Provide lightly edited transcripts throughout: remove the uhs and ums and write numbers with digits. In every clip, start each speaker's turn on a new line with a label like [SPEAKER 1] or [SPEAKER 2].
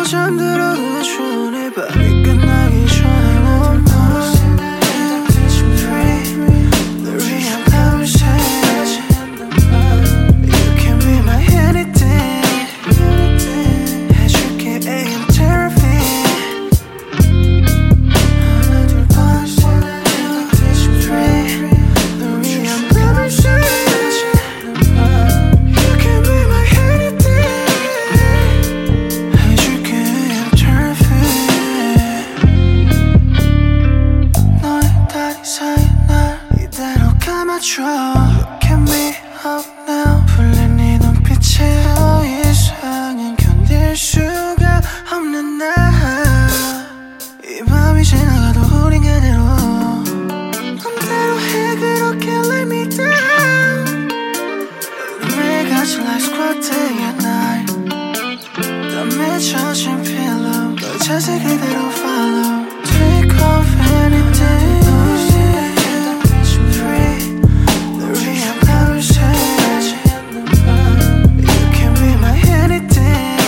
[SPEAKER 1] 잠들어도 좋은 이 밤이 끝나기 전에 널 위한 밤을 새야지. You can be my anything. 해줄게 AM therapy. 하나 둘 밤 널 위한 밤을 새야지. You can be my anything. 해줄게 AM therapy. 너의 다리 사이 날 이대로 감아줘. Look at me up now. 풀린 네 눈빛에 더 이상은 견딜 수가 없는 나. 이 밤이 지나가도 우린 그대로 맘대로 해. 그렇게 let me down. 매일 같이 like squat day and night. 땀에 젖은 pillow 널 자세 그대로 follow. Take off anything. 널 위한 밤을 새야지. You can be my anything.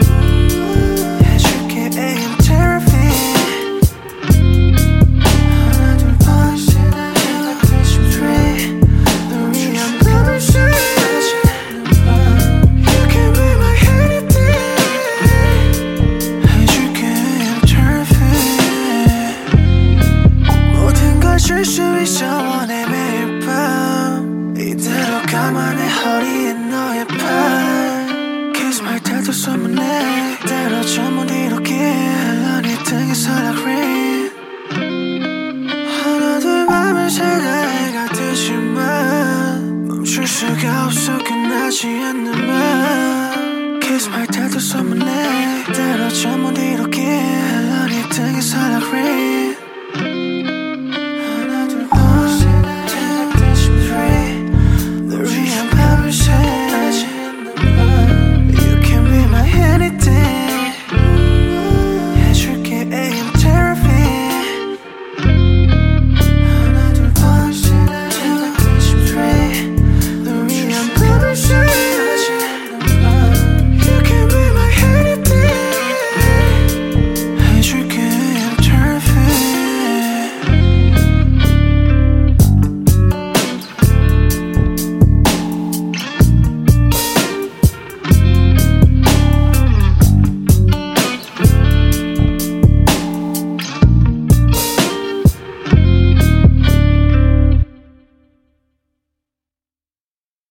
[SPEAKER 1] 해줄게 AM therapy. 하나 둘 밤 널 위한 밤을 새야지. You can be my anything. 해줄게 AM therapy. 모든 걸 줄 수 있어 원해 매일 밤. 이대로 감안해 허리에 너의 팔. Kiss my tattoo 소문내 이대로 전문 이렇게 넌 이 등에서 like rain. 하나 둘 밤을 새다 해가 뜨지만 멈출 수가 없어 끝나지 않는 맘. Kiss my tattoo 소문내 이대로 전문 이렇게 넌 이 등에서 like rain.